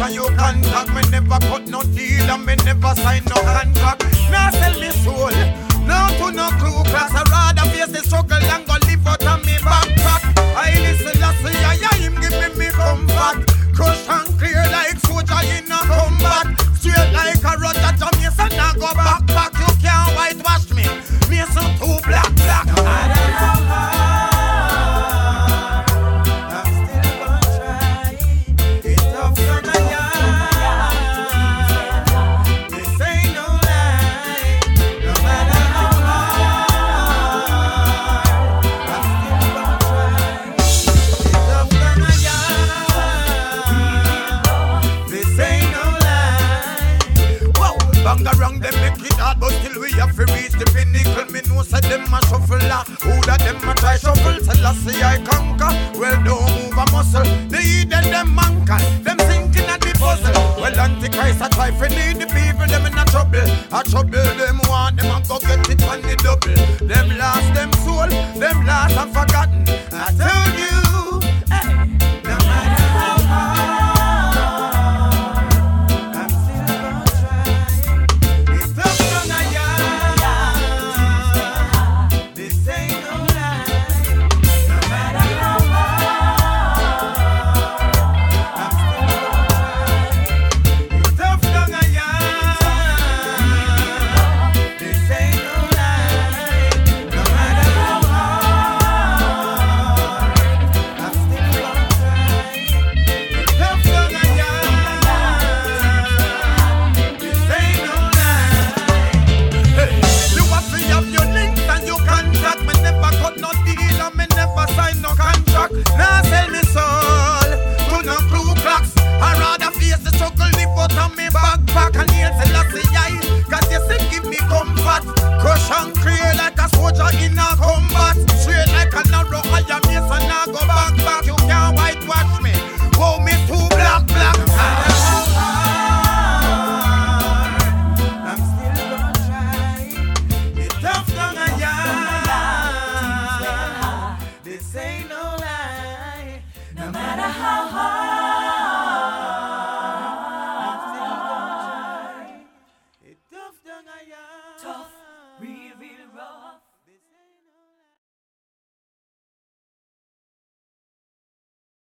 and you contact. Me never cut no deal and me never sign no contract. Now sell me soul, no to no crew class. I rather face the struggle and go live out on me backpack. I listen, I see, I him give me comfort. Crush and clear like soldier in a combat. Straight like a rod that Jamaican and go back. You can't whitewash me. Me so too black. I don't know how. I'm still gonna try. It's tough gonna die. This ain't no lie. No matter how hard, I'm still gonna try. It's tough gonna die. This ain't no lie. Whoa, bang around them make it hard, but still we have to reach the pinnacle. Me know say them a shuffle. Who that them a try shuffle? Till I see I conquer. Well, don't move a muscle. The hidden them manker. Them thinking at the puzzle. Well, Antichrist a try for need the people. Them in a trouble. A trouble them want. Them a go get it on the double. Them lost them soul. Them lost and forgotten. I told you. Hey, no matter how hard, I'm still gonna try. It's tough gonna die. This ain't no lie. No matter how hard, I'm still gonna try. It's tough gonna die. This ain't no lie. No matter how hard, I'm still gonna try. It's tough gonna die. This ain't no lie. Hey, you have to have your links and your contact. Me never cut no deal and me never sign no contract. Now sell me soul to no crew clocks. I rather face the struggle, live out on me backpack. And here till I see I, cause you say give me comfort. Crush and clear like a soldier in a combat. Straight like a narrow iron mace and I go back. You can't whitewash me. Whoa, me too black. I'm still gonna try. It's tough gonna die. This ain't no lie. No matter how hard, I'm still gonna try. It's tough gonna die. Tough, real, real rough.